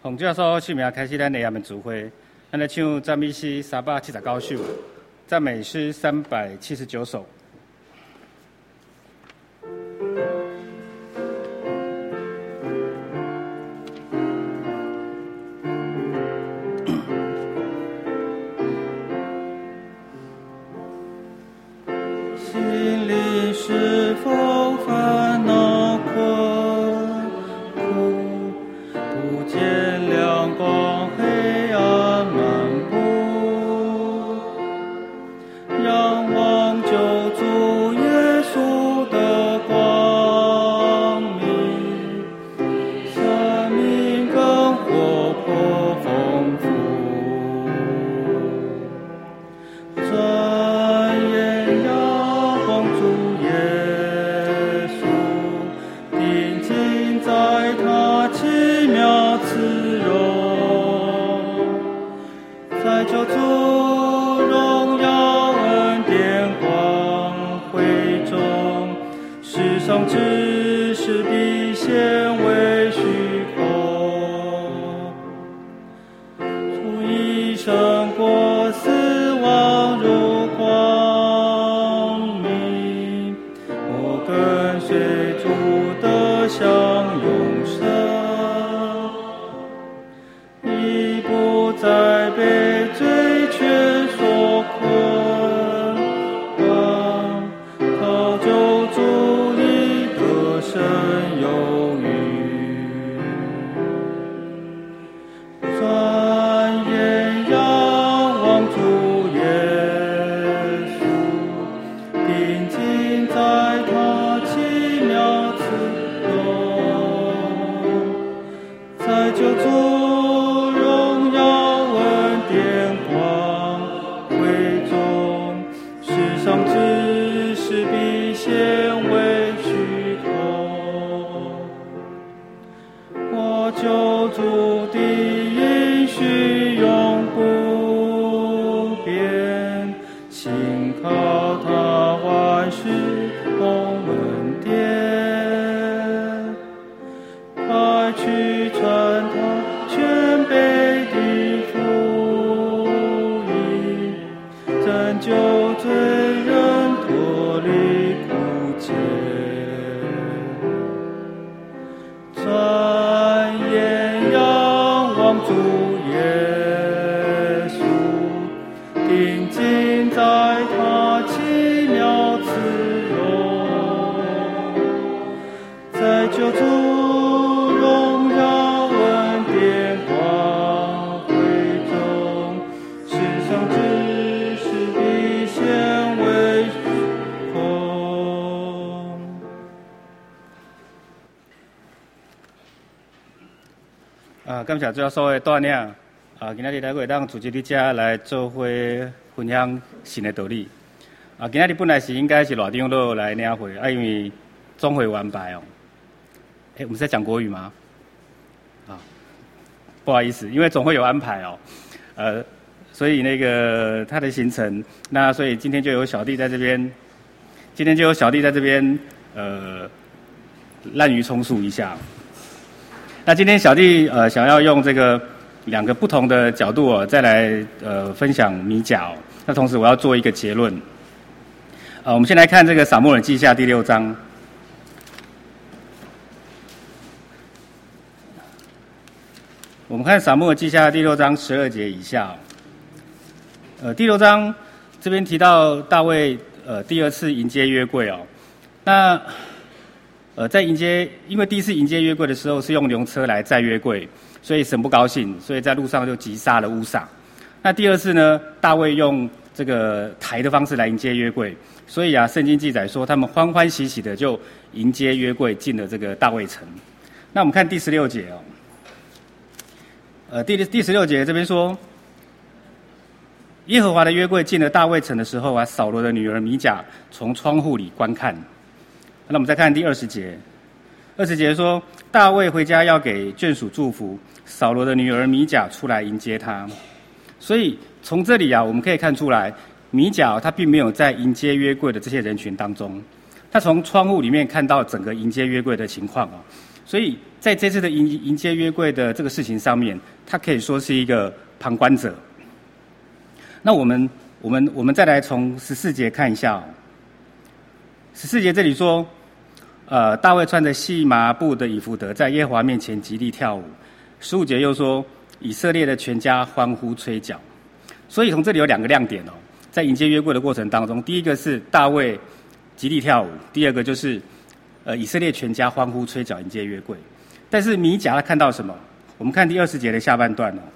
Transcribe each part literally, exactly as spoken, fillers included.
洪教授姓名开始咱下暗的聚会，咱来唱赞美诗三百七十九首，赞美诗三百七十九首。 心里是否烦恼困苦？不见亮光，黑暗漫步。仰望救主耶稣的光明，生命更活泼丰富。转眼仰望主耶稣，定睛在他奇妙慈容，在救主荣耀恩典光辉中，世上之事必显为虚空。主已胜过死亡入光明，我跟随主得享永生，已不再被罪权所捆绑，靠救主已得胜有余。转眼仰望主耶稣，定睛在他奇妙慈容，在救主荣耀恩典光辉中，世上之事必显为虚空。我救主的应许永不变，信靠他万事蒙恩典，快去传他全备的福音，拯救罪人脱离苦劫。转眼仰望主耶稣，定睛在他奇妙慈容，在救主荣耀恩典光辉中，世上之事必显为虚空。 啊，感谢主要所有的带领啊，今仔日来为咱组织伫遮来做伙分享新的道理。啊，今仔日本来是应该是热场落来领会，啊，因为总会有安排哦。哎，我们是在讲国语吗？啊，不好意思，因为总会有安排哦。呃，所以那个他的行程，那所以今天就有小弟在这边，今天就有小弟在这边呃滥竽充数一下。那今天小弟呃想要用这个两个不同的角度哦，再来呃分享米甲哦。那同时我要做一个结论。呃，我们先来看这个撒母耳记下第六章。我们看撒母耳记下第六章十二节以下哦。呃，第六章这边提到大卫呃第二次迎接约柜哦。那呃，在迎接，因为第一次迎接约柜的时候是用牛车来载约柜，所以神不高兴，所以在路上就击杀了乌撒。那第二次呢，大卫用这个抬的方式来迎接约柜，所以啊，圣经记载说他们欢欢喜喜的就迎接约柜进了这个大卫城。那我们看第十六节哦，呃，第第十六节这边说，耶和华的约柜进了大卫城的时候啊，扫罗的女儿米甲从窗户里观看。那我们再看第二十节，二十节说，大卫回家要给眷属祝福，扫罗的女儿米甲出来迎接他。所以从这里啊，我们可以看出来，米甲他并没有在迎接约柜的这些人群当中，他从窗户里面看到整个迎接约柜的情况啊。所以在这次的迎迎接约柜的这个事情上面，他可以说是一个旁观者。那我们我们我们再来从十四节看一下、哦。十四节这里说，呃，大卫穿着细麻布的以弗得，在耶和华面前极力跳舞。十五节又说，以色列的全家欢呼吹角。所以从这里有两个亮点哦，在迎接约柜的过程当中，第一个是大卫极力跳舞，第二个就是呃以色列全家欢呼吹角迎接约柜。但是米甲他看到什么？我们看第二十节的下半段哦。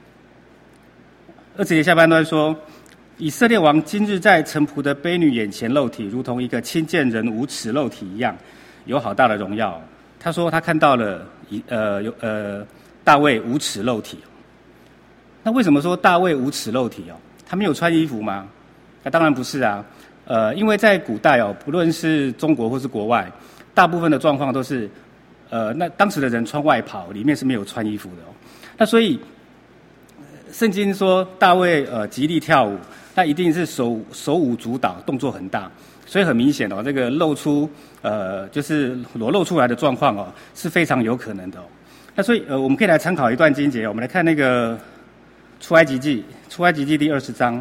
二十节下半段说，以色列王今日在臣仆的婢女眼前露体，如同一个亲见人无耻露体一样，有好大的荣耀。他说他看到了以呃有呃大卫无耻露体。那为什么说大卫无耻露体哦？他没有穿衣服吗？那当然不是啊。呃，因为在古代哦，不论是中国或是国外，大部分的状况都是，呃，那当时的人穿外袍，里面是没有穿衣服的哦。那所以，圣经说大卫呃极力跳舞，那一定是手手舞足蹈，动作很大，所以很明显哦，这个露出呃就是裸露出来的状况哦，是非常有可能的哦。那所以呃，我们可以来参考一段经节，我们来看那个出埃及记，出埃及记第二十章。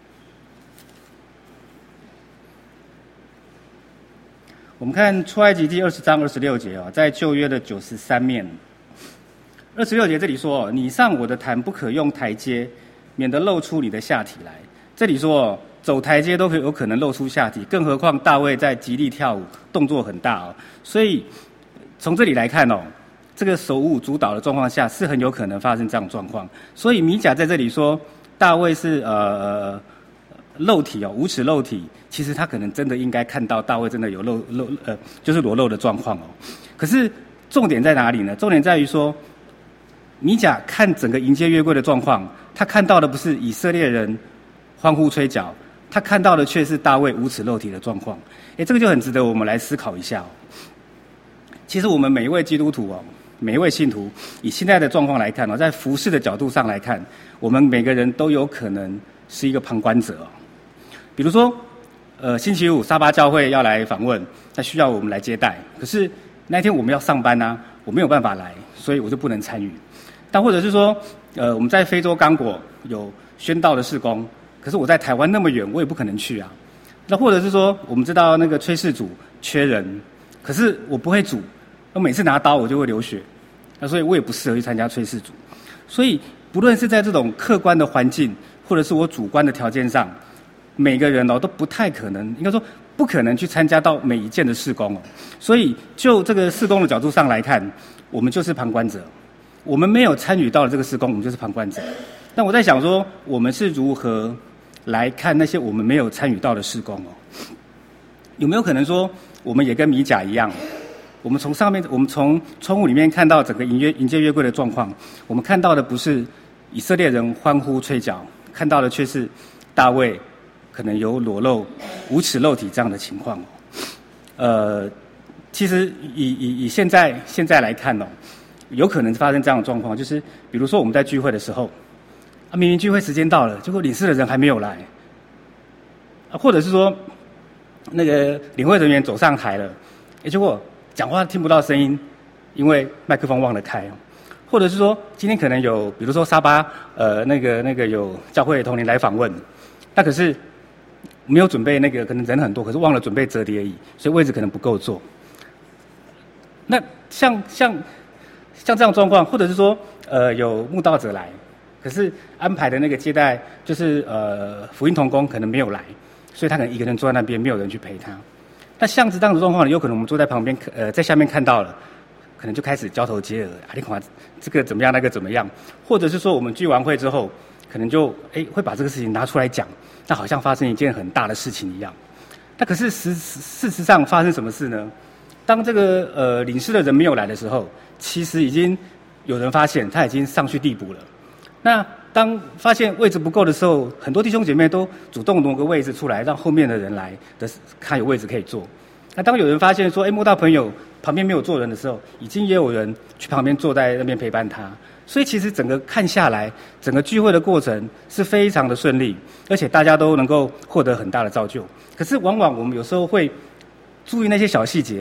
我们看出埃及记二十章二十六节哦，在旧约的九十三面。二十六节这里说，你上我的坛不可用台阶，免得露出你的下体来。这里说走台阶都可以有可能露出下体，更何况大卫在极力跳舞，动作很大哦。所以从这里来看哦，这个手舞足蹈的状况下是很有可能发生这样的状况。所以米甲在这里说大卫是呃露体哦，无耻露体，其实他可能真的应该看到大卫真的有露露呃就是裸露的状况哦。可是重点在哪里呢？重点在于说，米甲看整个迎接约柜的状况，他看到的不是以色列人欢呼吹角，他看到的却是大卫无耻露体的状况。诶，这个就很值得我们来思考一下哦。其实我们每一位基督徒哦，每一位信徒，以现在的状况来看哦，在服事的角度上来看，我们每个人都有可能是一个旁观者哦。比如说，呃，星期五沙巴教会要来访问，那需要我们来接待，可是那天我们要上班啊，我没有办法来，所以我就不能参与。但或者是说，呃，我们在非洲刚果有宣道的事工，可是我在台湾那么远，我也不可能去啊。那或者是说，我们知道那个炊事组缺人，可是我不会煮，我每次拿刀我就会流血，那所以我也不适合去参加炊事组。所以不论是在这种客观的环境，或者是我主观的条件上，每个人哦都不太可能，应该说不可能去参加到每一件的事工哦。所以就这个事工的角度上来看，我们就是旁观者，我们没有参与到了这个事工，我们就是旁观者。但我在想说，我们是如何来看那些我们没有参与到的事工哦？有没有可能说，我们也跟米甲一样，我们从上面，我们从窗户里面看到整个迎约迎接约柜的状况，我们看到的不是以色列人欢呼吹角，看到的却是大卫可能有裸露、无耻露体这样的情况哦。呃，其实以以以现在现在来看哦，有可能发生这样的状况，就是比如说我们在聚会的时候，啊，明明聚会时间到了，结果领事的人还没有来，啊，或者是说那个领会人员走上台了，也结果讲话听不到声音，因为麦克风忘了开哦。或者是说今天可能有，比如说沙巴呃那个那个有教会同龄来访问，那可是没有准备那个，可能人很多，可是忘了准备折叠椅，所以位置可能不够坐。那像像像这样状况，或者是说呃有慕道者来，可是安排的那个接待就是呃福音同工可能没有来，所以他可能一个人坐在那边，没有人去陪他。那像这样的状况，有可能我们坐在旁边呃在下面看到了，可能就开始交头接耳，啊，你看这个怎么样，那个怎么样，或者是说我们聚完会之后，可能就哎会把这个事情拿出来讲，那好像发生一件很大的事情一样。那可是实事实上发生什么事呢？当这个呃领事的人没有来的时候，其实已经有人发现他已经上去递补了。那当发现位置不够的时候，很多弟兄姐妹都主动挪个位置出来，让后面的人来的看有位置可以坐。那当有人发现说，哎，摸到朋友旁边没有坐人的时候，已经也有人去旁边坐在那边陪伴他。所以其实整个看下来，整个聚会的过程是非常的顺利，而且大家都能够获得很大的造就。可是往往我们有时候会注意那些小细节哦，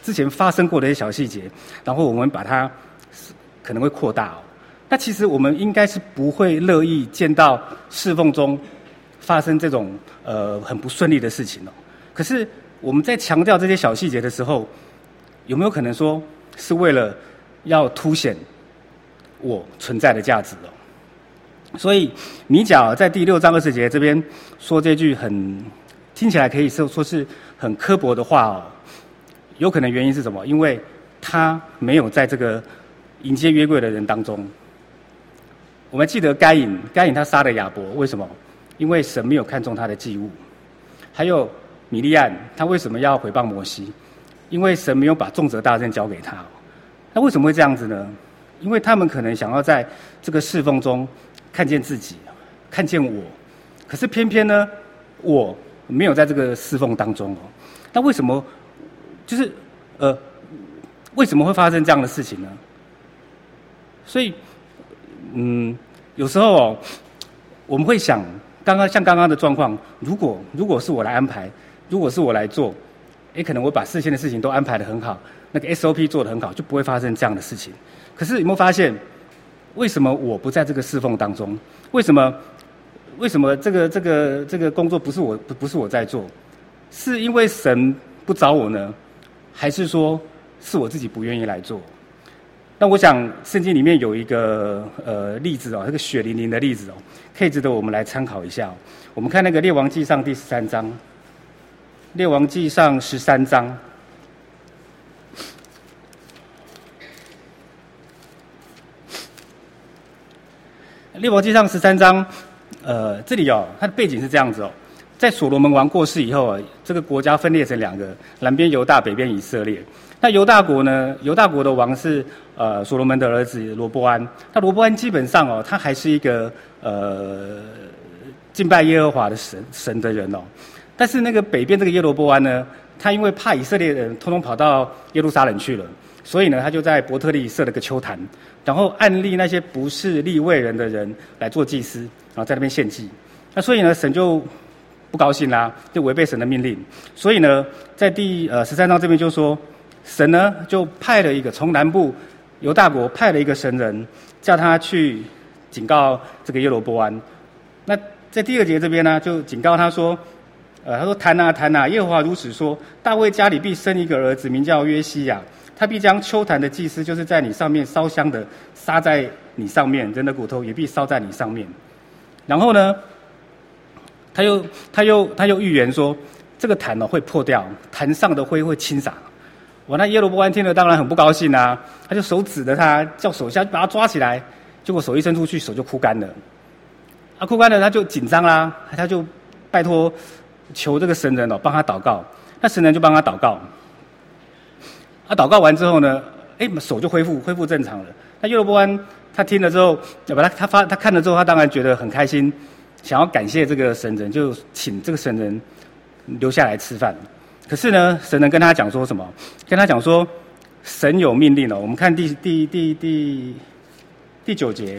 之前发生过的一些小细节，然后我们把它可能会扩大哦。那其实我们应该是不会乐意见到侍奉中发生这种呃很不顺利的事情哦。可是我们在强调这些小细节的时候，有没有可能说是为了要凸显我存在的价值哦？所以米甲在第六章二十节这边说这句很听起来可以说说是很刻薄的话哦，有可能原因是什么？因为他没有在这个迎接约柜的人当中。我们记得该隐，该隐他杀了亚伯，为什么？因为神没有看中他的祭物。还有米利暗，他为什么要毁谤摩西？因为神没有把重责大任交给他。那为什么会这样子呢？因为他们可能想要在这个侍奉中看见自己，看见我，可是偏偏呢，我没有在这个侍奉当中哦。那为什么？就是呃，为什么会发生这样的事情呢？所以，嗯，有时候哦，我们会想，刚刚像刚刚的状况，如果如果是我来安排，如果是我来做，也可能我把事先的事情都安排得很好，那个 S O P 做得很好，就不会发生这样的事情。可是有没有发现？为什么我不在这个侍奉当中？为什么？为什么这个这个这个工作不是我不不是我在做？是因为神不找我呢，还是说是我自己不愿意来做？那我想圣经里面有一个呃例子哦，这个血淋淋的例子哦，可以值得我们来参考一下哦。我们看那个列王纪上第十三章，列王纪上十三章。列王纪上十三章，呃，这里哦，它的背景是这样子哦，在所罗门王过世以后啊，这个国家分裂成两个，南边犹大，北边以色列。那犹大国呢，犹大国的王是呃所罗门的儿子罗波安。那罗波安基本上哦，他还是一个呃敬拜耶和华的神神的人哦。但是那个北边这个耶罗波安呢，他因为怕以色列人通通跑到耶路撒冷去了，所以呢，他就在伯特利设了个丘坛。然后按立那些不是利未人的人来做祭司，然后在那边献祭。那所以呢，神就不高兴啦，就违背神的命令。所以呢，在第呃十三章这边就说，神呢就派了一个从南部犹大国派了一个神人，叫他去警告这个耶罗波安。那在第二节这边呢，就警告他说，呃，他说谈啊谈啊，耶和华如此说，大卫家里必生一个儿子，名叫约西亚。他必将丘坛的祭司，就是在你上面烧香的，杀在你上面，人的骨头也必烧在你上面。然后呢，他又他又他又预言说，这个坛呢会破掉，坛上的灰会倾洒。哇，那耶罗波安听了当然很不高兴啊，他就手指着他，叫手下把他抓起来，结果手一伸出去，手就枯干了。啊，枯干了他就紧张啦，他就拜托求这个神人哦帮他祷告，那神人就帮他祷告。他、啊、祷告完之后呢，哎，手就恢复恢复正常了。那耶罗波安他听了之后，把他他发他看了之后，他当然觉得很开心，想要感谢这个神人，就请这个神人留下来吃饭。可是呢，神人跟他讲说什么？跟他讲说，神有命令了。我们看第第第第第九节，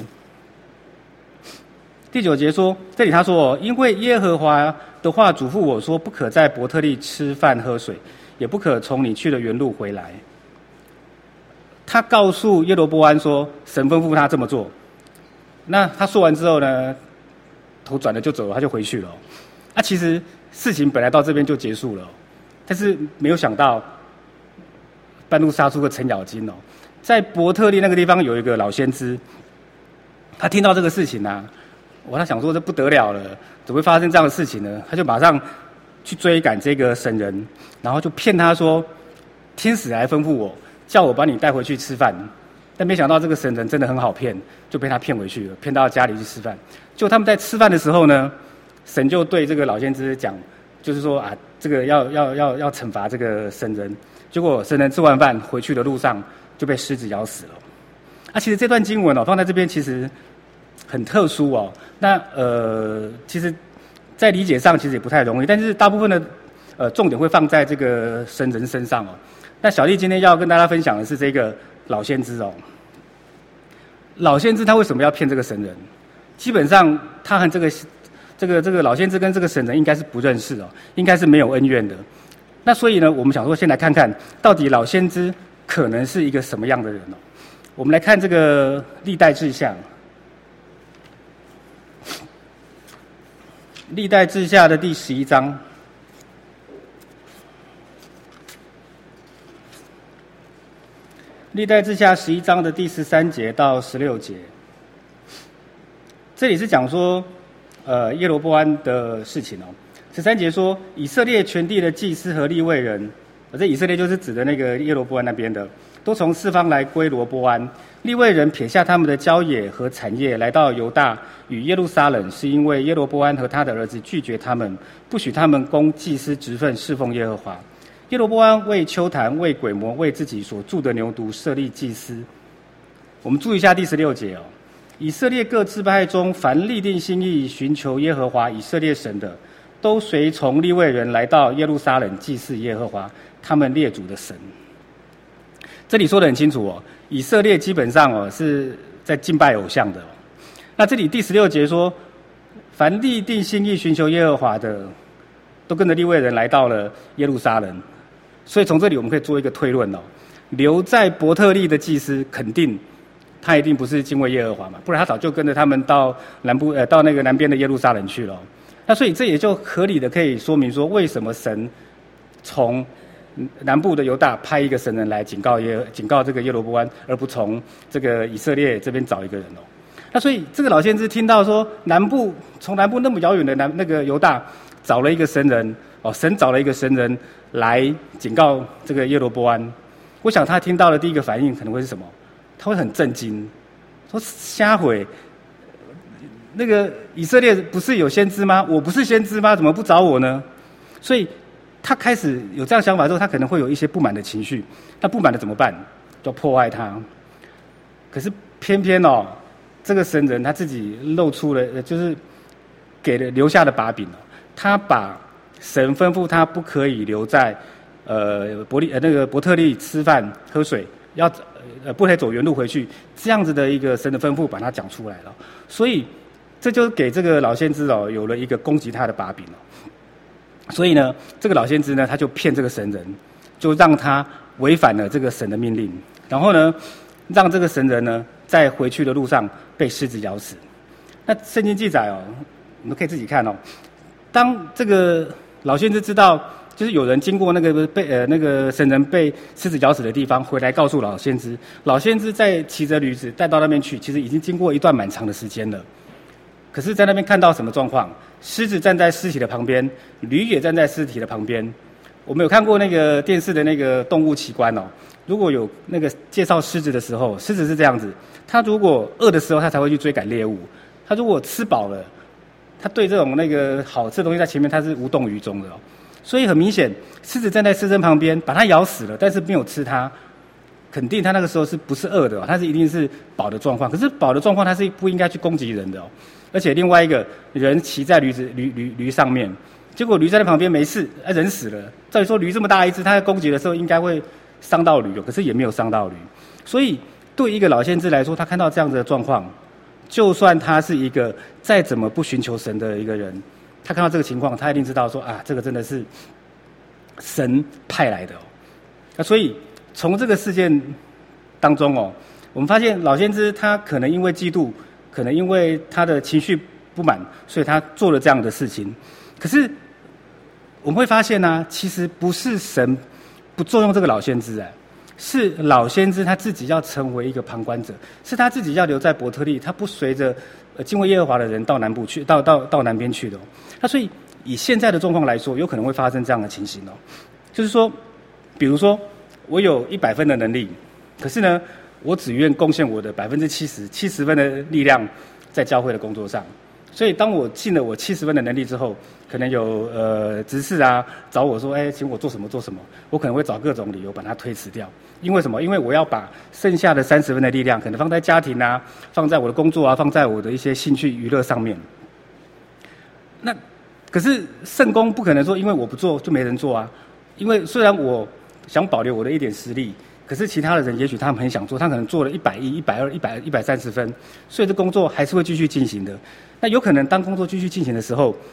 第九节说，这里他说，因为耶和华的话嘱咐我说，不可在伯特利吃饭喝水。也不可从你去的原路回来。他告诉耶罗波安说，神吩咐他这么做。那他说完之后呢，头转了就走了，他就回去了。啊，其实事情本来到这边就结束了，但是没有想到，半路杀出个程咬金哦。在伯特利那个地方有一个老先知，他听到这个事情啊，我他想说这不得了了，怎么会发生这样的事情呢？他就马上去追赶这个神人，然后就骗他说，天使来吩咐我，叫我把你带回去吃饭。但没想到这个神人真的很好骗，就被他骗回去了，骗到家里去吃饭。就他们在吃饭的时候呢，神就对这个老先知讲，就是说啊，这个要要要要惩罚这个神人。结果神人吃完饭回去的路上就被狮子咬死了。啊，其实这段经文哦放在这边其实很特殊哦。那呃，其实。在理解上其实也不太容易，但是大部分的呃重点会放在这个神人身上哦。那小弟今天要跟大家分享的是这个老先知哦。老先知他为什么要骗这个神人？基本上他和这个这个这个老先知跟这个神人应该是不认识哦，应该是没有恩怨的。 那所以呢，我们想说先来看看到底老先知可能是一个什么样的人哦。我们来看这个历代志下，历代志下的第十一章。历代志下十一章的第十三节到十六节，这里是讲说，呃，耶罗波安的事情哦。十三节说，以色列全地的祭司和利未人，这以色列就是指的那个耶罗波安那边的，都从四方来归罗波安。利未人撇下他们的郊野和产业，来到犹大与耶路撒冷，是因为耶罗波安和他的儿子拒绝他们，不许他们供祭司职分侍奉耶和华。耶罗波安为丘坛、为鬼魔、为自己所铸的牛犊设立祭司。我们注意一下第十六节哦，以色列各支派中，凡立定心意寻求耶和华以色列神的，都随从利未人来到耶路撒冷祭祀耶和华他们列祖的神。这里说得很清楚哦，以色列基本上哦是在敬拜偶像的哦。那这里第十六节说，凡立定心意寻求耶和华的，都跟着利未人来到了耶路撒冷。所以从这里我们可以做一个推论哦，留在伯特利的祭司肯定他一定不是敬畏耶和华嘛，不然他早就跟着他们到南部呃到那个南边的耶路撒冷去了哦。那所以这也就合理的可以说明说，为什么神从南部的犹大派一个神人来警告耶警告这个耶罗波安，而不从这个以色列这边找一个人哦。那所以这个老先知听到说南部从南部那么遥远的南那个犹大找了一个神人哦，神找了一个神人来警告这个耶罗波安，我想他听到的第一个反应可能会是什么？他会很震惊，说瞎毁。那个以色列不是有先知吗？我不是先知吗？怎么不找我呢？所以他开始有这样想法之后，他可能会有一些不满的情绪。那不满的怎么办？就破坏他。可是偏偏哦，这个神人他自己露出了，就是给了留下的把柄哦。他把神吩咐他不可以留在呃伯利呃那个伯特利吃饭喝水，要呃不可以走原路回去，这样子的一个神的吩咐把他讲出来了。所以这就给这个老先知哦有了一个攻击他的把柄哦。所以呢，这个老先知呢他就骗这个神人，就让他违反了这个神的命令，然后呢让这个神人呢在回去的路上被狮子咬死。那圣经记载哦，你们可以自己看哦。当这个老先知知道，就是有人经过那个被呃那个神人被狮子咬死的地方，回来告诉老先知，老先知在骑着驴子带到那边去，其实已经经过一段蛮长的时间了。可是，在那边看到什么状况？狮子站在尸体的旁边，驴也站在尸体的旁边。我们有看过那个电视的那个动物奇观哦。如果有那个介绍狮子的时候，狮子是这样子：它如果饿的时候，它才会去追赶猎物；它如果吃饱了，它对这种那个好吃的东西在前面，它是无动于衷的哦。所以很明显，狮子站在狮身旁边，把它咬死了，但是没有吃它，肯定它那个时候是不是饿的哦？它是一定是饱的状况。可是饱的状况，它是不应该去攻击人的哦。而且另外一个人骑在驴子驴驴驴上面，结果驴在那旁边没事，啊人死了。照理说驴这么大一只，它在攻击的时候应该会伤到驴哦，可是也没有伤到驴。所以对一个老先知来说，他看到这样子的状况，就算他是一个再怎么不寻求神的一个人，他看到这个情况，他一定知道说啊，这个真的是神派来的哦。那所以从这个事件当中哦，我们发现老先知他可能因为嫉妒，可能因为他的情绪不满，所以他做了这样的事情。可是我们会发现呢、啊，其实不是神不重用这个老先知哎，是老先知他自己要成为一个旁观者，是他自己要留在伯特利，他不随着呃敬畏耶和华的人到南部去，到到到南边去的、哦。那所以以现在的状况来说，有可能会发生这样的情形哦，就是说，比如说我有一百分的能力，可是呢，我只愿贡献我的百分之七十、七十分的力量在教会的工作上。所以当我尽了我七十分的能力之后，可能有呃执事啊找我说，哎，请我做什么做什么，我可能会找各种理由把它推辞掉。因为什么？因为我要把剩下的三十分的力量，可能放在家庭啊，放在我的工作啊，放在我的一些兴趣娱乐上面。那可是圣工不可能说，因为我不做就没人做啊。因为虽然我想保留我的一点实力，可是其他的人也许他们很想做，他可能做了一百一、一百二、一百一百三十分，所以这工作还是会继续进行的。那有可能当工作继续进行的时候，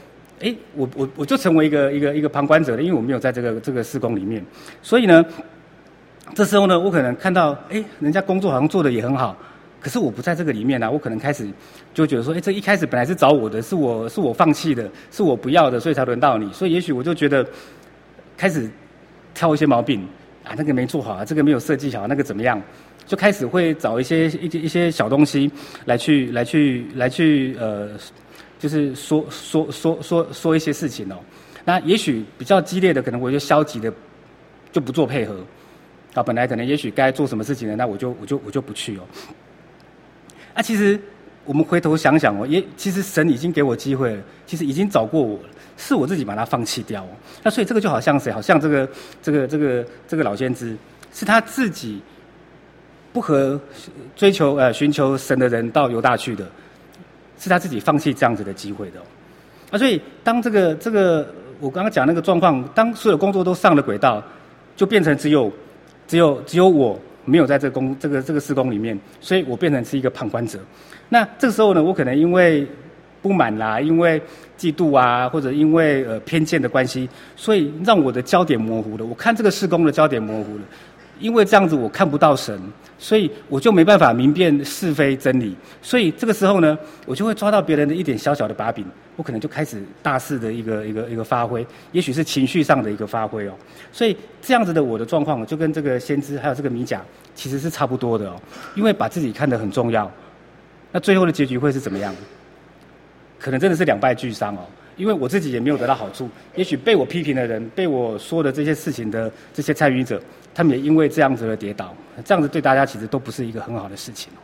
哎，我我我就成为一个一个一个旁观者了，因为我没有在这个这个事工里面，所以呢，这时候呢，我可能看到，哎，人家工作好像做的也很好，可是我不在这个里面啊，我可能开始就觉得说，哎，这一开始本来是找我的，是我是我放弃的，是我不要的，所以才轮到你，所以也许我就觉得开始挑一些毛病啊，那个没做好啊，这个没有设计好，那个怎么样？就开始会找一些一些一些小东西来去来去来去呃，就是说说说说说一些事情哦。那也许比较激烈的，可能我就消极的就不做配合啊。本来可能也许该做什么事情的，那我就我就我就不去哦。啊，其实我们回头想想哦，也其实神已经给我机会了，其实已经找过我了，是我自己把它放弃掉哦。那所以这个就好像谁？好像这个这个这个这个老先知，是他自己。不和追求呃寻求神的人到犹大去的，是他自己放弃这样子的机会的、哦。啊，所以当这个这个我刚刚讲那个状况，当所有工作都上了轨道，就变成只有只有只有我没有在这个工这个这个事工里面，所以我变成是一个旁观者。那这个时候呢，我可能因为不满啦，因为嫉妒啊，或者因为呃偏见的关系，所以让我的焦点模糊了。我看这个事工的焦点模糊了。因为这样子我看不到神，所以我就没办法明辨是非真理。所以这个时候呢，我就会抓到别人的一点小小的把柄，我可能就开始大肆的一个一个一个发挥，也许是情绪上的一个发挥哦。所以这样子的我的状况，就跟这个先知还有这个米甲其实是差不多的哦。因为把自己看得很重要，那最后的结局会是怎么样？可能真的是两败俱伤哦。因为我自己也没有得到好处，也许被我批评的人，被我说的这些事情的这些参与者，他们也因为这样子而跌倒，这样子对大家其实都不是一个很好的事情。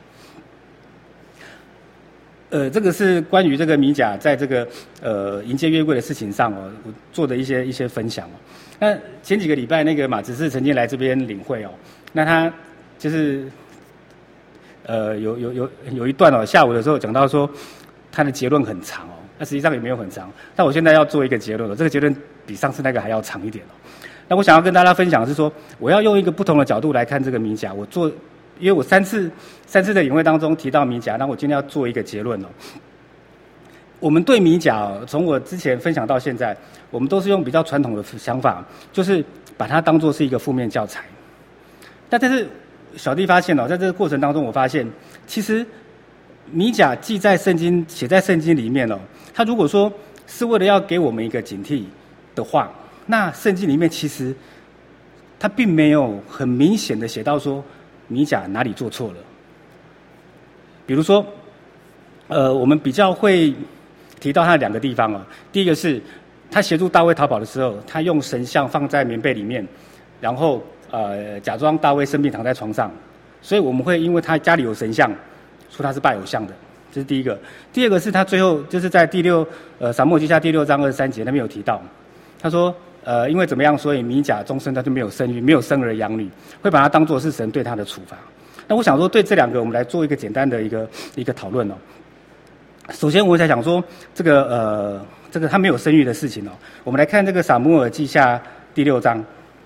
呃，这个是关于这个米甲在这个呃迎接约柜的事情上哦，我做的一些一些分享哦。那前几个礼拜那个马执事曾经来这边领会哦，那他就是呃有有有有一段哦，下午的时候讲到说他的结论很长哦。那实际上也没有很长，但我现在要做一个结论了，这个结论比上次那个还要长一点哦。那我想要跟大家分享的是说，我要用一个不同的角度来看这个米甲。我做，因为我三次三次的引会当中提到米甲，那我今天要做一个结论哦。我们对米甲、哦，从我之前分享到现在，我们都是用比较传统的想法，就是把它当作是一个负面教材。但但是小弟发现哦，在这个过程当中，我发现其实米甲记在圣经、写在圣经里面哦。他如果说是为了要给我们一个警惕的话，那圣经里面其实他并没有很明显的写到说米甲哪里做错了。比如说，呃，我们比较会提到他的两个地方哦。第一个是他协助大卫逃跑的时候，他用神像放在棉被里面，然后呃假装大卫生病躺在床上，所以我们会因为他家里有神像，说他是拜偶像的。这是第一个。第二个是他最后就是在第六呃撒母耳记下第六章二十三节那边有提到，他说呃因为怎么样，所以米甲终身他就没有生育，没有生儿养女，会把它当作是神对他的处罚。那我想说，对这两个我们来做一个简单的一个一个讨论哦。首先我才想说这个呃这个他没有生育的事情哦，我们来看这个撒母耳记下第六章。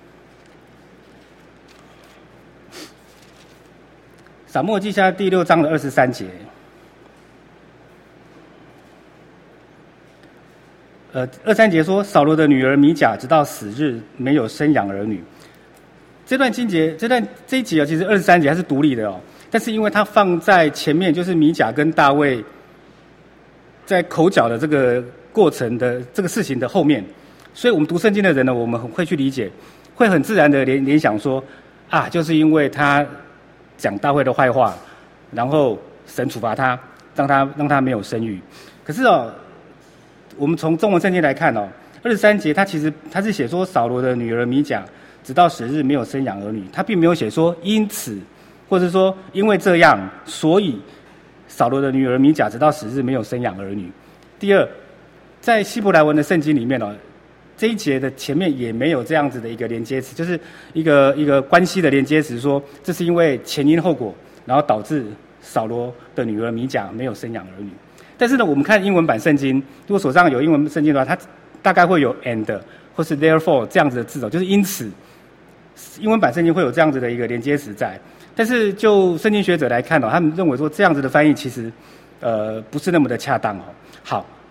撒母耳记下第六章的二十三节。呃，二三节说，扫罗的女儿米甲直到死日没有生养儿女。这段经节，这段这一节啊，其实二十三节它是独立的哦，但是因为它放在前面，就是米甲跟大卫在口角的这个过程的这个事情的后面，所以我们读圣经的人呢，我们会去理解，会很自然的联联想说，啊，就是因为他讲大卫的坏话，然后神处罚他，让他让他没有生育。可是哦。我们从中文圣经来看哦，二十三节他其实他是写说扫罗的女儿米甲直到死日没有生养儿女，他并没有写说因此，或者说因为这样，所以扫罗的女儿米甲直到死日没有生养儿女。第二，在希伯来文的圣经里面哦，这一节的前面也没有这样子的一个连接词，就是一个一个关系的连接词，说这是因为前因后果，然后导致扫罗的女儿米甲没有生养儿女。但是呢，我们看英文版圣经，如果手上有英文圣经的话，它大概会有 and 或是 therefore 这样子的字哦，就是因此，英文版圣经会有这样子的一个连接词在。但是就圣经学者来看哦，他们认为说这样子的翻译其实呃不是那么的恰当哦。好，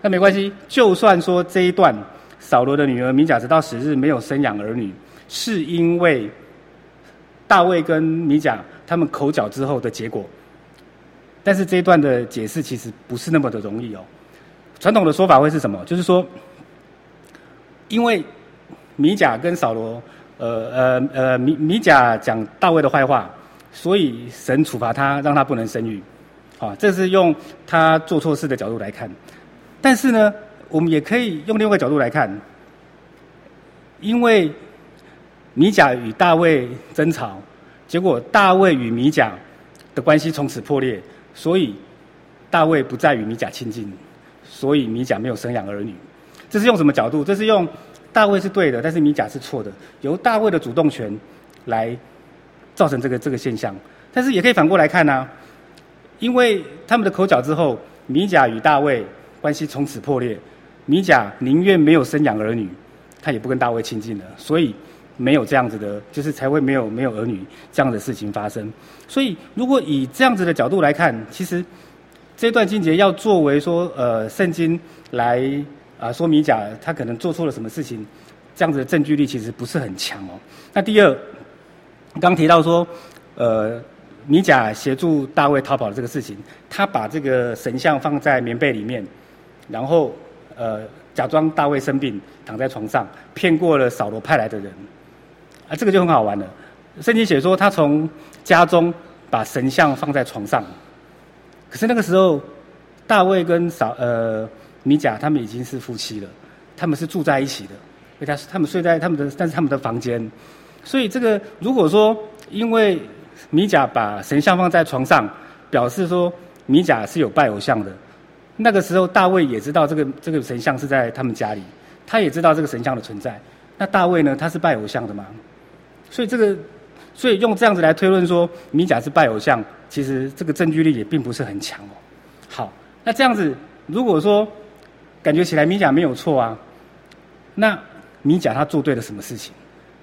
那没关系，就算说这一段扫罗的女儿米甲直到死日没有生养儿女，是因为大卫跟米甲他们口角之后的结果。但是这一段的解释其实不是那么的容易哦。传统的说法会是什么？就是说，因为米甲跟扫罗，呃呃呃，米米甲讲大卫的坏话，所以神处罚他，让他不能生育。啊，这是用他做错事的角度来看。但是呢，我们也可以用另外一个角度来看，因为米甲与大卫争吵，结果大卫与米甲的关系从此破裂，所以大卫不再与米甲亲近，所以米甲没有生养儿女。这是用什么角度？这是用大卫是对的，但是米甲是错的，由大卫的主动权来造成这个这个现象。但是也可以反过来看啊，因为他们的口角之后，米甲与大卫关系从此破裂，米甲宁愿没有生养儿女，他也不跟大卫亲近了，所以没有这样子的，就是才会没有没有儿女这样的事情发生。所以如果以这样子的角度来看，其实这段经节要作为说呃圣经来啊、呃、说米甲他可能做错了什么事情，这样子的证据力其实不是很强哦。那第二，刚提到说呃米甲协助大卫逃跑的这个事情，他把这个神像放在棉被里面，然后呃假装大卫生病躺在床上，骗过了扫罗派来的人，啊，这个就很好玩了。圣经写说他从家中把神像放在床上，可是那个时候大卫跟扫呃米甲他们已经是夫妻了，他们是住在一起的，因为他他们睡在他们的但是他们的房间，所以这个如果说因为米甲把神像放在床上，表示说米甲是有拜偶像的。那个时候大卫也知道这个这个神像是在他们家里，他也知道这个神像的存在。那大卫呢，他是拜偶像的吗？所以这个，所以用这样子来推论说米甲是拜偶像，其实这个证据力也并不是很强哦。好，那这样子如果说感觉起来米甲没有错啊，那米甲他做对了什么事情？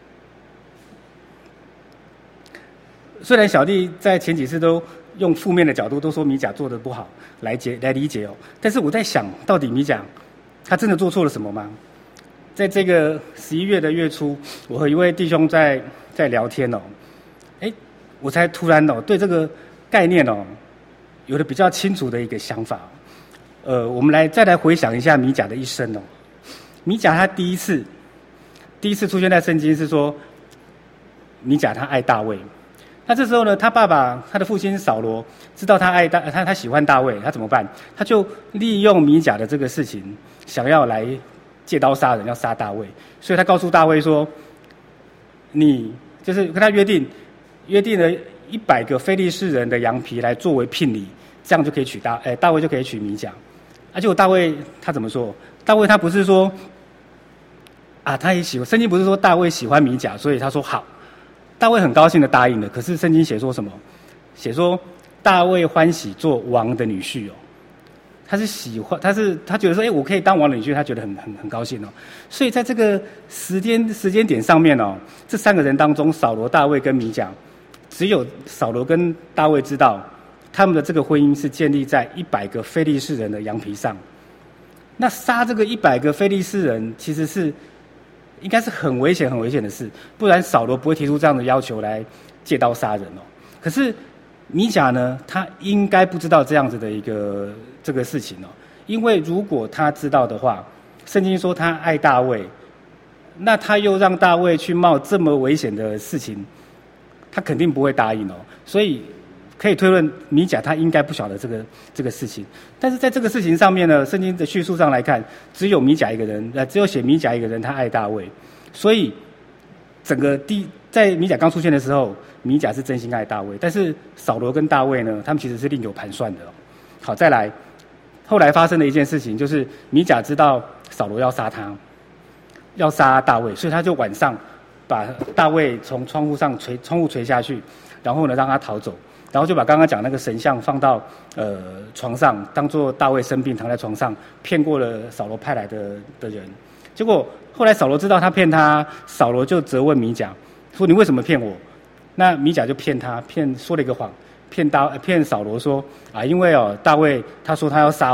虽然小弟在前几次都用负面的角度都说米甲做得不好来解来理解哦，但是我在想到底米甲他真的做错了什么吗？在这个十一月的月初，我和一位弟兄在在聊天哦，哎，我才突然哦对这个概念哦有了比较清楚的一个想法。呃，我们来再来回想一下米甲的一生哦。米甲他第一次第一次出现在圣经是说米甲他爱大卫。那这时候呢，他爸爸他的父亲扫罗知道他爱大他他喜欢大卫，他怎么办？他就利用米甲的这个事情，想要来借刀杀人，要杀大卫。所以他告诉大卫说：“你就是跟他约定，约定了一百个非利士人的羊皮来作为聘礼，这样就可以娶大哎大卫就可以娶米甲。”而且我大卫他怎么说？大卫他不是说啊，他也喜欢，圣经不是说大卫喜欢米甲，所以他说好。大卫很高兴的答应了，可是圣经写说什么？写说大卫欢喜做王的女婿哦，他是喜欢，他是他觉得说，哎，我可以当王的女婿，他觉得很很很高兴哦。所以在这个时间时间点上面哦，这三个人当中，扫罗、大卫跟米甲，只有扫罗跟大卫知道，他们的这个婚姻是建立在一百个非利士人的羊皮上。那杀这个一百个非利士人，其实是。应该是很危险、很危险的事，不然扫罗不会提出这样的要求来借刀杀人哦。可是米甲呢，他应该不知道这样子的一个这个事情哦，因为如果他知道的话，圣经说他爱大卫，那他又让大卫去冒这么危险的事情，他肯定不会答应哦。所以可以推论，米甲他应该不晓得这个这个事情。但是在这个事情上面呢，圣经的叙述上来看，只有米甲一个人，呃，只有写米甲一个人，他爱大卫。所以整个第在米甲刚出现的时候，米甲是真心爱大卫。但是扫罗跟大卫呢，他们其实是另有盘算的哦。好，再来，后来发生的一件事情，就是米甲知道扫罗要杀他，要杀大卫，所以他就晚上把大卫从窗户上垂窗户垂下去，然后呢让他逃走。然后就把刚刚讲那个神像放到呃床上，当作大卫生病躺在床上，骗过了扫罗派来的的人。结果后来扫罗知道他骗他，扫罗就责问米甲，说你为什么骗我？那米甲就骗他，骗说了一个谎，骗大骗扫罗说啊，因为哦大卫他说他要杀我，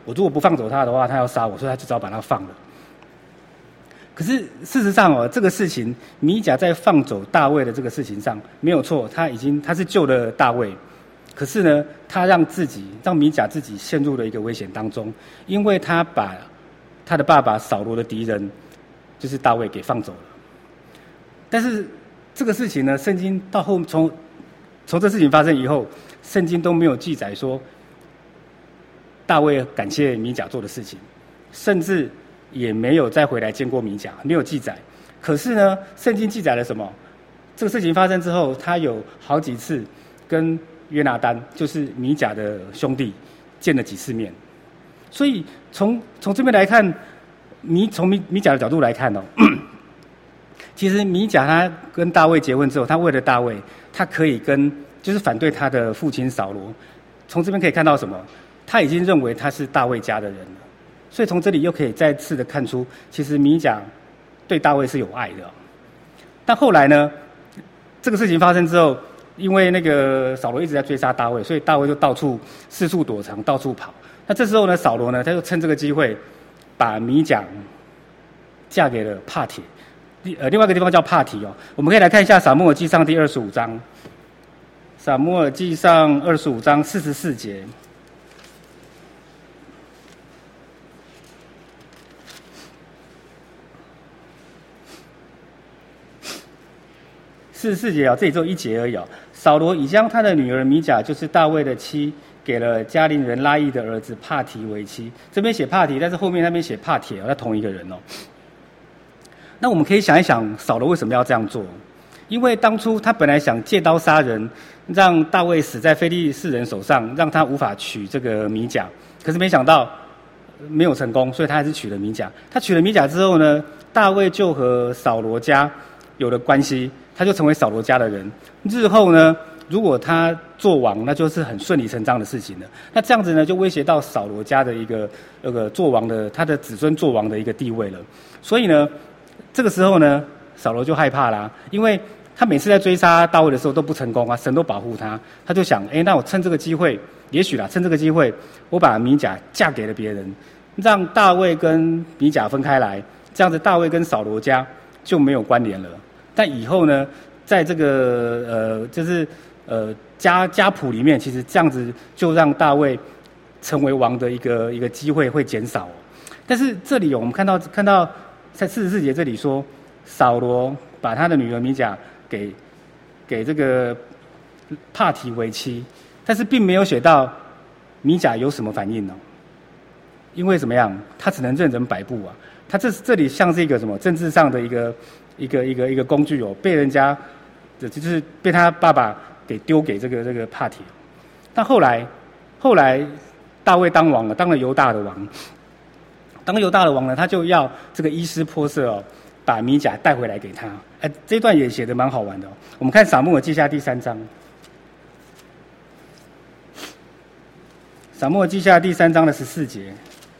我如果不放走他的话，他要杀我，所以他就只好把他放了。可是事实上哦，这个事情米甲在放走大卫的这个事情上没有错，他已经他是救了大卫，可是呢，他让自己让米甲自己陷入了一个危险当中，因为他把他的爸爸扫罗的敌人就是大卫给放走了。但是这个事情呢，圣经到后从从这事情发生以后，圣经都没有记载说大卫感谢米甲做的事情，甚至也没有再回来见过米甲，没有记载。可是呢，圣经记载了什么？这个事情发生之后，他有好几次跟约拿单，就是米甲的兄弟，见了几次面。所以从从这边来看，米从米米甲的角度来看哦，其实米甲他跟大卫结婚之后，他为了大卫，他可以跟就是反对他的父亲扫罗。从这边可以看到什么？他已经认为他是大卫家的人了。所以从这里又可以再次的看出，其实米甲对大卫是有爱的。但后来呢，这个事情发生之后，因为那个扫罗一直在追杀大卫，所以大卫就到处四处躲藏，到处跑。那这时候呢，扫罗呢，他就趁这个机会，把米甲嫁给了帕铁。呃，另外一个地方叫帕提哦。我们可以来看一下撒母耳记上第二十五章，撒母耳记上二十五章四十四节。四十四节啊，这里只有一节而已哦。扫罗已将他的女儿米甲，就是大卫的妻，给了加林人拉亿的儿子帕提为妻。这边写帕提，但是后面那边写帕铁，那同一个人哦。那我们可以想一想，扫罗为什么要这样做？因为当初他本来想借刀杀人，让大卫死在非利士人手上，让他无法娶这个米甲。可是没想到没有成功，所以他还是娶了米甲。他娶了米甲之后呢，大卫就和扫罗家有了关系。他就成为扫罗家的人，日后呢，如果他做王，那就是很顺理成章的事情了。那这样子呢，就威胁到扫罗家的一个那个做王的他的子孙做王的一个地位了。所以呢，这个时候呢，扫罗就害怕啦，因为他每次在追杀大卫的时候都不成功啊，神都保护他，他就想，哎，那我趁这个机会，也许啦，趁这个机会，我把米甲嫁给了别人，让大卫跟米甲分开来，这样子大卫跟扫罗家就没有关联了。但以后呢，在这个呃，就是呃家家谱里面，其实这样子就让大卫成为王的一个一个机会会减少。但是这里有我们看到看到在四十四节这里说，扫罗把他的女儿米甲给给这个帕提为妻，但是并没有写到米甲有什么反应呢？因为怎么样，他只能任人摆布啊。他这这里像是一个什么政治上的一个。一个一个一个工具哦，被人家，就是被他爸爸给丢给这个这个帕提。但后来，后来大卫当王了，当了犹大的王。当了犹大的王呢，他就要这个伊施波设哦，把米甲带回来给他。哎，这段也写得蛮好玩的哦。我们看撒母耳记下第三章，撒母耳记下第三章的十四节。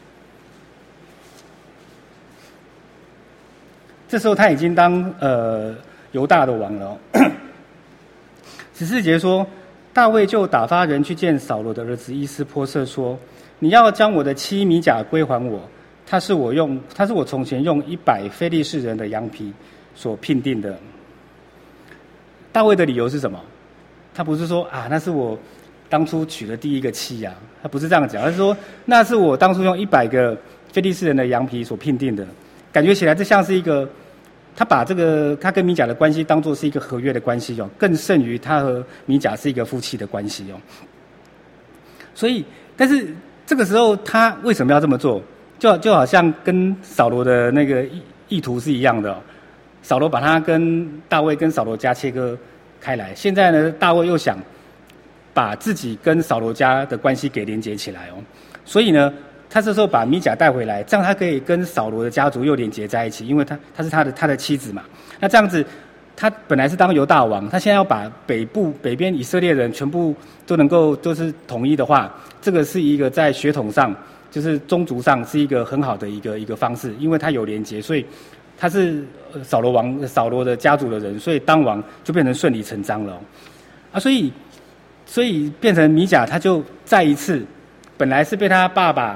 这时候他已经当呃犹大的王了、哦。十四节说，大卫就打发人去见扫罗的儿子伊施波设，说：“你要将我的妻米甲归还我，他是我用，他是我从前用一百非利士人的羊皮所聘定的。”大卫的理由是什么？他不是说啊，那是我当初娶的第一个妻呀、啊，他不是这样讲，他是说那是我当初用一百个非利士人的羊皮所聘定的。感觉起来，这像是一个，他把这个他跟米甲的关系当作是一个合约的关系哦，更胜于他和米甲是一个夫妻的关系哦。所以，但是这个时候他为什么要这么做？就就好像跟扫罗的那个意意图是一样的、哦。扫罗把他跟大卫跟扫罗家切割开来，现在呢，大卫又想把自己跟扫罗家的关系给连结起来哦，所以呢。他这时候把米甲带回来，这样他可以跟扫罗的家族又连结在一起，因为他他是他的他的妻子嘛。那这样子，他本来是当犹大王，他现在要把北部北边以色列人全部都能够都是统一的话，这个是一个在血统上，就是宗族上是一个很好的一个一个方式，因为他有连结，所以他是扫罗王扫罗的家族的人，所以当王就变成顺理成章了、哦。啊，所以所以变成米甲，他就再一次，本来是被他爸爸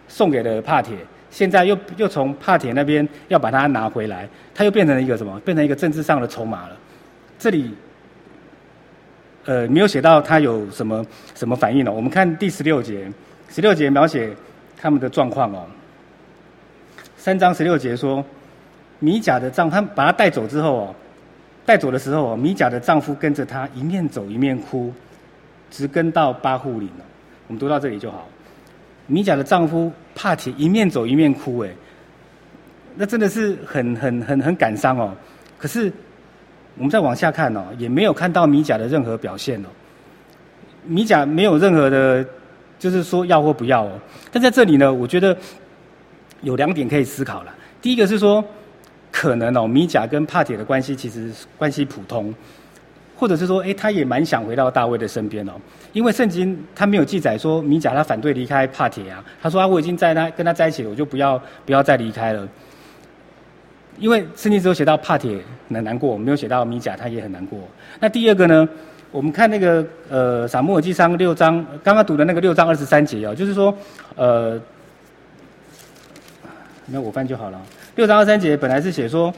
送给了帕铁，现在又又从帕铁那边要把它拿回来，它又变成了一个什么？变成一个政治上的筹码了。这里呃没有写到他有什么什么反应哦。我们看第十六节，十六节描写他们的状况哦。三章十六节说，米甲的丈夫，他们把他带走之后哦，带走的时候哦，米甲的丈夫跟着他一面走一面哭，直跟到巴户岭了。我们读到这里就好。米甲的丈夫帕铁一面走一面哭，哎，那真的是很很很很感伤哦。可是我们再往下看哦，也没有看到米甲的任何表现哦。米甲没有任何的，就是说要或不要哦。但在这里呢，我觉得有两点可以思考了。第一个是说，可能哦，米甲跟帕铁的关系其实关系普通。或者是说，哎，他也蛮想回到大卫的身边哦，因为圣经他没有记载说米甲他反对离开帕铁啊，他说啊，我已经在他跟他在一起了，我就不要不要再离开了。因为圣经只有写到帕铁很难过，没有写到米甲他也很难过。那第二个呢，我们看那个呃撒母耳记上六章刚刚读的那个六章二十三节哦，就是说呃，那我翻就好了。六章二十三节本来是写说，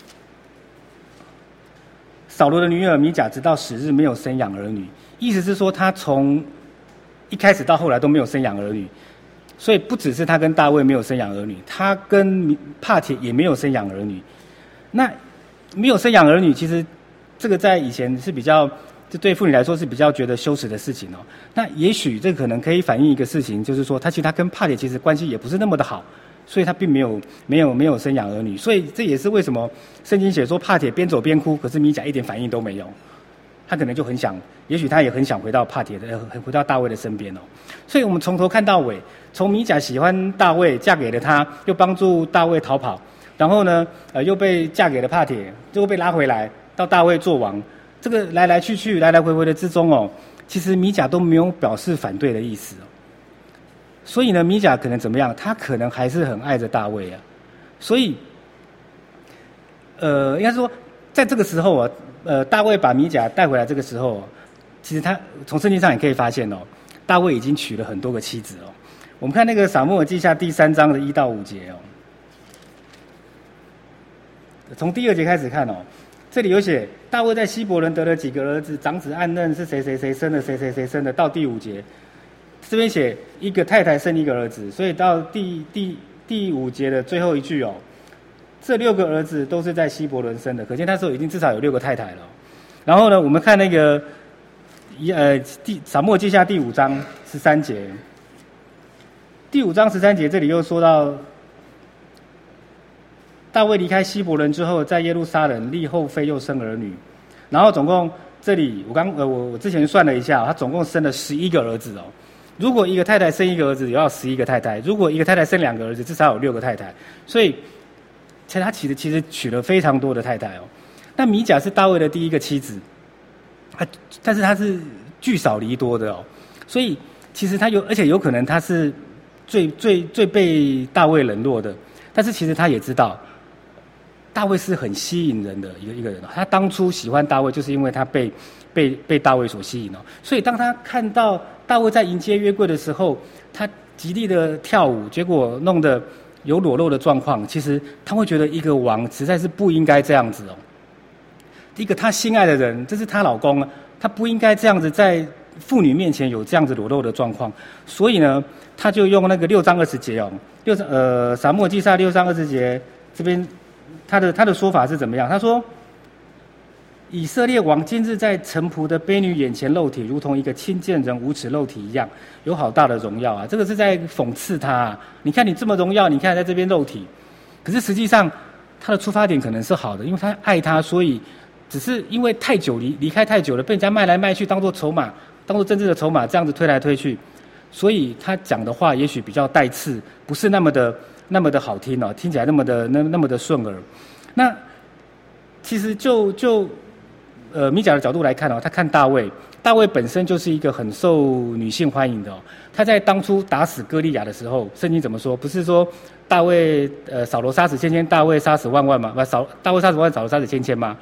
扫罗的女儿米甲直到死日没有生养儿女，意思是说她从一开始到后来都没有生养儿女，所以不只是她跟大卫没有生养儿女，她跟帕铁也没有生养儿女。那没有生养儿女，其实这个在以前是比较，这对妇女来说是比较觉得羞耻的事情哦。那也许这可能可以反映一个事情，就是说她其实她跟帕铁其实关系也不是那么的好。所以他并没有没有没有生养儿女，所以这也是为什么圣经写说帕铁边走边哭，可是米甲一点反应都没有。他可能就很想，也许他也很想回到帕铁的，回到大卫的身边哦。所以我们从头看到尾，从米甲喜欢大卫，嫁给了他，又帮助大卫逃跑，然后呢，呃，又被嫁给了帕铁，又被拉回来到大卫做王。这个来来去去，来来回回的之中哦，其实米甲都没有表示反对的意思哦。所以呢，米甲可能怎么样？他可能还是很爱着大卫啊。所以，呃，应该说，在这个时候啊，呃，大卫把米甲带回来这个时候，其实他从圣经上也可以发现哦，大卫已经娶了很多个妻子哦。我们看那个撒母耳记下第三章的一到五节哦，从第二节开始看哦，这里有写大卫在希伯伦得了几个儿子，长子暗嫩是谁谁谁生的，谁谁谁生的，到第五节。这边写一个太太生一个儿子，所以到第第第五节的最后一句哦，这六个儿子都是在希伯伦生的，可见他说已经至少有六个太太了。然后呢，我们看那个一呃第撒母耳记下第五章十三节，第五章十三节这里又说到，大卫离开希伯伦之后，在耶路撒冷立后妃，又生儿女，然后总共这里我刚呃我我之前算了一下，他总共生了十一个儿子哦。如果一个太太生一个儿子，也要十一个太太；如果一个太太生两个儿子，至少有六个太太。所以，其实他其实其实娶了非常多的太太哦。那米甲是大卫的第一个妻子，他但是他是聚少离多的哦，所以其实他有，而且有可能他是最最最被大卫冷落的。但是其实他也知道，大卫是很吸引人的一个一个人哦。他当初喜欢大卫，就是因为他被被被大卫所吸引哦。所以当他看到大卫在迎接约柜的时候，他极力的跳舞，结果弄得有裸露的状况。其实他会觉得一个王实在是不应该这样子哦。一个他心爱的人，这是他老公，他不应该这样子在妇女面前有这样子裸露的状况。所以呢，他就用那个六章二十节哦，六章呃撒母耳记下六章二十节这边，他的他的说法是怎么样？他说，以色列王今日在臣仆的婢女眼前露体，如同一个亲见人无耻露体一样，有好大的荣耀啊！这个是在讽刺他啊。你看你这么荣耀，你看在这边露体，可是实际上他的出发点可能是好的，因为他爱他，所以只是因为太久离离开太久了，被人家卖来卖去，当作筹码，当作政治的筹码，这样子推来推去，所以他讲的话也许比较带刺，不是那么的那么的好听哦，听起来那么的那那么的顺耳。那其实就就。呃，米甲的角度来看哦，他看大卫，大卫本身就是一个很受女性欢迎的哦。他在当初打死歌利亚的时候，圣经怎么说？不是说大卫呃扫罗杀死千千，大卫杀死万万吗？不，扫大卫杀死万万，扫罗杀死千千吗？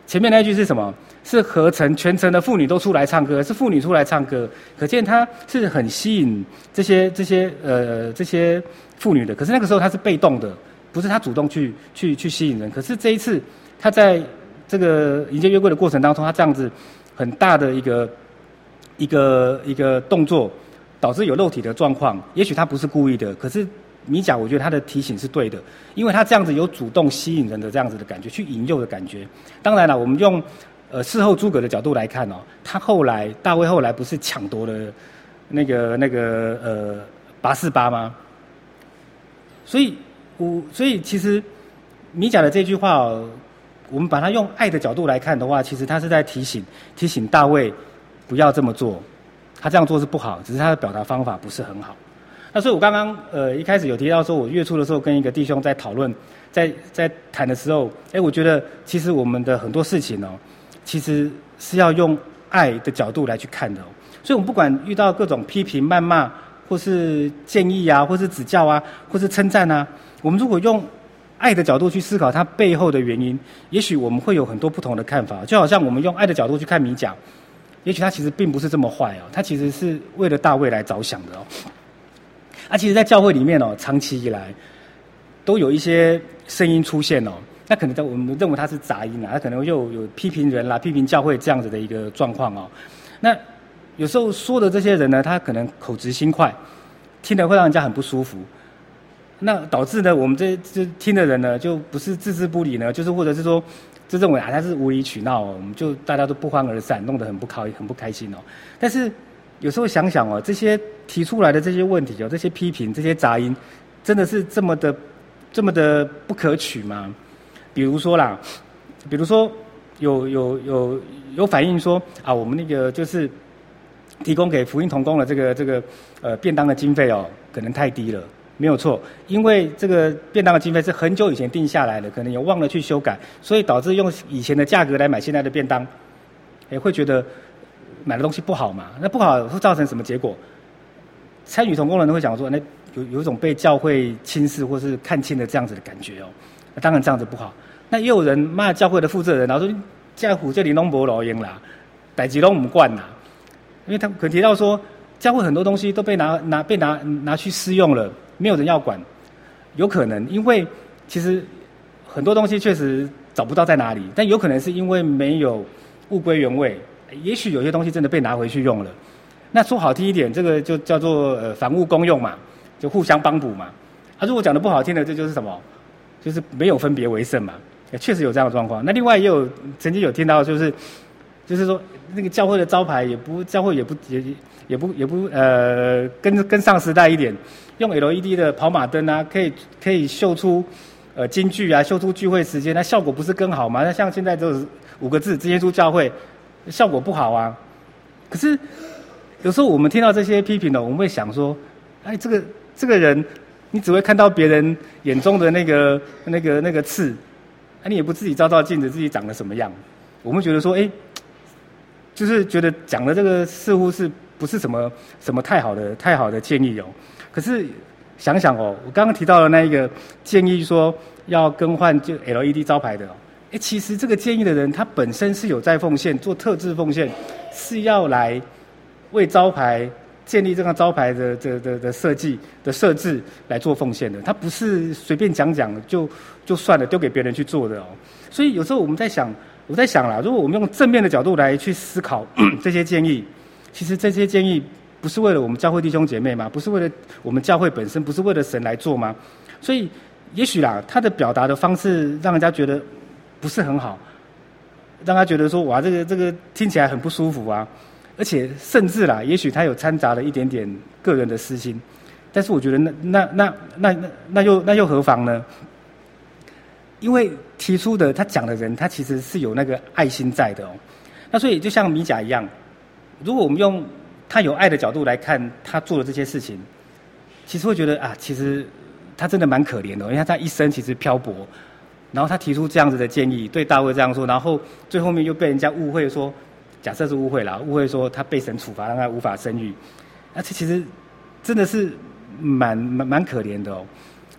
前面那句是什么？是合城全城的妇女都出来唱歌，是妇女出来唱歌，可见他是很吸引这些这些呃这些妇女的。可是那个时候他是被动的，不是他主动去去去吸引人。可是这一次他在这个迎接约柜的过程当中，他这样子很大的一个一个一个动作，导致有肉体的状况。也许他不是故意的，可是米甲我觉得他的提醒是对的，因为他这样子有主动吸引人的这样子的感觉，去引诱的感觉。当然了，我们用呃事后诸葛的角度来看哦，他后来大卫后来不是抢夺了那个那个呃拔示巴吗？所以我所以其实米甲的这句话哦，我们把它用爱的角度来看的话，其实他是在提醒提醒大卫不要这么做，他这样做是不好，只是他的表达方法不是很好。那所以我刚刚呃一开始有提到说，我月初的时候跟一个弟兄在讨论，在在谈的时候，哎，我觉得其实我们的很多事情哦，其实是要用爱的角度来去看的哦。所以我们不管遇到各种批评、谩骂，或是建议啊，或是指教啊，或是称赞啊，我们如果用爱的角度去思考它背后的原因，也许我们会有很多不同的看法。就好像我们用爱的角度去看米甲，也许他其实并不是这么坏哦，他其实是为了大卫来着想的哦。啊，其实，在教会里面哦，长期以来都有一些声音出现哦。那可能在我们认为它是杂音啊，它可能又有批评人啦、批评教会这样子的一个状况哦。那有时候说的这些人呢，他可能口直心快，听得会让人家很不舒服。那导致呢，我们这这听的人呢，就不是置之不理呢，就是或者是说，就认为啊他是无理取闹哦，我们就大家都不欢而散，弄得很不开很不开心哦。但是有时候想想哦，这些提出来的这些问题哦，这些批评、这些杂音，真的是这么的、这么的不可取吗？比如说啦，比如说有有有有反映说啊，我们那个就是提供给福音同工的这个这个呃便当的经费哦，可能太低了。没有错，因为这个便当的经费是很久以前定下来的，可能也忘了去修改，所以导致用以前的价格来买现在的便当，也会觉得买的东西不好嘛。那不好会造成什么结果？参与同工人都会讲说，那有有一种被教会轻视或是看轻的这样子的感觉哦。那当然这样子不好。那也有人骂教会的负责人，然后说教会这里弄不老赢啦，代志拢唔管啦，因为他可提到说，教会很多东西都被拿拿被拿拿去施用了。没有人要管，有可能因为其实很多东西确实找不到在哪里，但有可能是因为没有物归原位，也许有些东西真的被拿回去用了。那说好听一点，这个就叫做呃反物公用嘛，就互相帮补嘛。啊，如果讲的不好听的，这就是什么？就是没有分别为圣嘛。也确实有这样的状况。那另外也有曾经有听到，就是就是说那个教会的招牌也不教会也不也也不也不呃跟跟上时代一点。用 L E D 的跑马灯啊，可以可以秀出呃金句啊，秀出聚会时间，那效果不是更好吗？那像现在就是五个字直接出教会，效果不好啊。可是有时候我们听到这些批评呢，我们会想说，哎，这个这个人，你只会看到别人眼中的那个那个那个刺，啊，你也不自己照照镜子，自己长得什么样？我们觉得说，哎，就是觉得讲的这个似乎是不是什么什么太好的太好的建议哦。可是想想哦，我刚刚提到的那一个建议说要更换就 L E D 招牌的哦，哎，其实这个建议的人他本身是有在奉献，做特制奉献，是要来为招牌建立这个招牌的的的的设计的设置来做奉献的，他不是随便讲讲就就算了，丢给别人去做的哦。所以有时候我们在想，我在想啦，如果我们用正面的角度来去思考这些建议，其实这些建议不是为了我们教会弟兄姐妹吗？不是为了我们教会本身，不是为了神来做吗？所以也许啦，他的表达的方式让人家觉得不是很好，让他觉得说哇，这个这个听起来很不舒服啊，而且甚至啦，也许他有掺杂了一点点个人的私心，但是我觉得那那那那那那又那又何妨呢？因为提出的他讲的人，他其实是有那个爱心在的哦。那所以就像米甲一样，如果我们用他有爱的角度来看他做的这些事情，其实会觉得啊，其实他真的蛮可怜的，因为他一生其实漂泊，然后他提出这样子的建议，对大卫这样说，然后最后面又被人家误会说，假设是误会啦，误会说他被神处罚，让他无法生育，而且其实真的是蛮蛮蛮可怜的哦。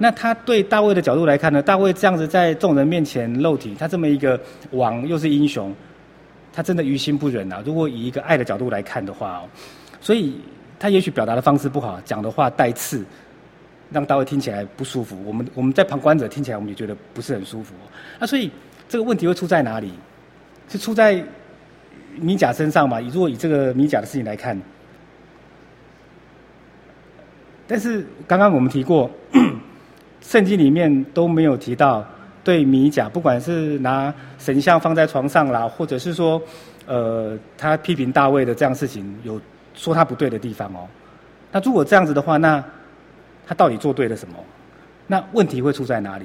那他对大卫的角度来看呢，大卫这样子在众人面前露体，他这么一个王又是英雄，他真的于心不忍啊。如果以一个爱的角度来看的话哦，所以他也许表达的方式不好，讲的话带刺，让大卫听起来不舒服。我们我们在旁观者听起来，我们也觉得不是很舒服哦。那所以这个问题会出在哪里？是出在米甲身上嘛？如果以这个米甲的事情来看，但是刚刚我们提过，圣经里面都没有提到对米甲，不管是拿神像放在床上啦，或者是说，呃，他批评大卫的这样事情，有说他不对的地方哦。那如果这样子的话，那他到底做对了什么？那问题会出在哪里？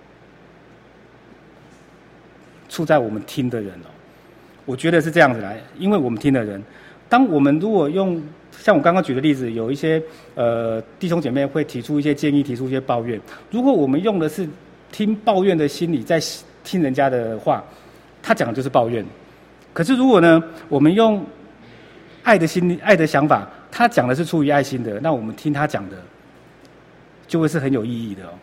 出在我们听的人哦。我觉得是这样子来，因为我们听的人，当我们如果用像我刚刚举的例子，有一些呃弟兄姐妹会提出一些建议，提出一些抱怨。如果我们用的是听抱怨的心理在听人家的话，他讲的就是抱怨。可是如果呢，我们用爱的心理、爱的想法，他讲的是出于爱心的，那我们听他讲的，就会是很有意义的哦。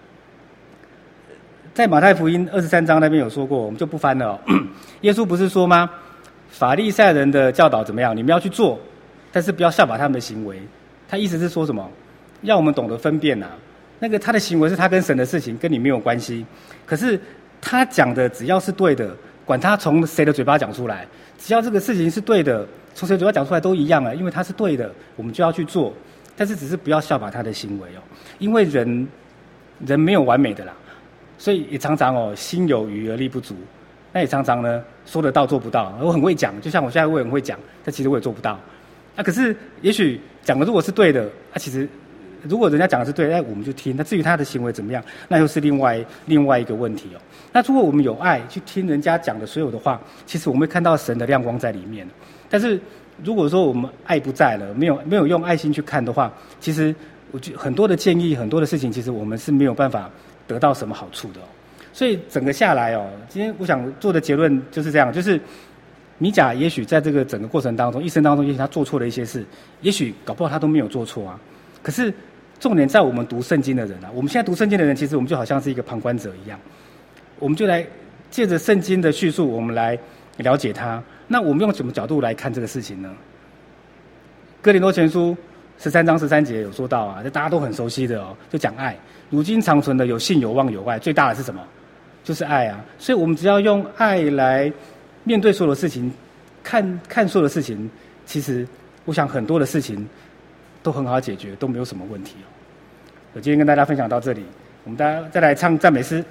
在马太福音二十三章那边有说过，我们就不翻了哦。耶稣不是说吗？法利赛人的教导怎么样？你们要去做，但是不要效法他们的行为。他意思是说什么？要我们懂得分辨啊。那个他的行为是他跟神的事情，跟你没有关系。可是他讲的只要是对的，管他从谁的嘴巴讲出来，只要这个事情是对的，从谁嘴巴讲出来都一样啊，因为他是对的，我们就要去做。但是只是不要效法他的行为哦，因为人人没有完美的啦。所以也常常哦，心有余而力不足。那也常常呢，说得到做不到。我很会讲，就像我现在我也很会讲，但其实我也做不到。啊，可是也许讲的如果是对的，啊，其实如果人家讲的是对的，哎，我们就听。那至于他的行为怎么样，那又是另外另外一个问题哦。那如果我们有爱去听人家讲的所有的话，其实我们会看到神的亮光在里面。但是如果说我们爱不在了，没有没有用爱心去看的话，其实我觉得很多的建议，很多的事情，其实我们是没有办法得到什么好处的哦。所以整个下来哦，今天我想做的结论就是这样，就是米甲也许在这个整个过程当中，一生当中，也许他做错了一些事，也许搞不好他都没有做错啊。可是重点在我们读圣经的人啊，我们现在读圣经的人，其实我们就好像是一个旁观者一样，我们就来借着圣经的叙述，我们来了解它。那我们用什么角度来看这个事情呢？哥林多前书十三章十三节有说到啊，这大家都很熟悉的哦，就讲爱。如今长存的有信、有望、有爱，最大的是什么？就是爱啊！所以我们只要用爱来面对所有的事情，看看所有的事情，其实我想很多的事情都很好解决，都没有什么问题哦。我今天跟大家分享到这里，我们大家再来唱赞美诗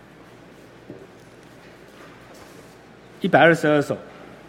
一百二十二首。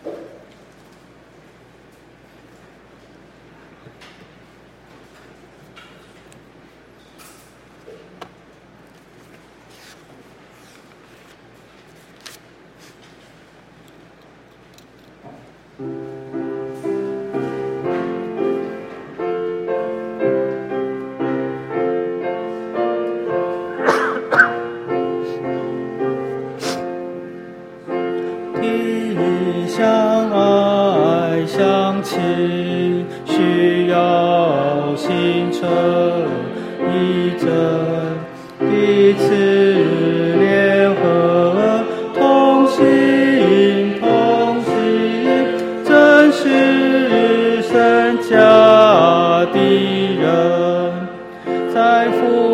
需要心诚意真，彼此联合，同心同行，真是神家的人，在福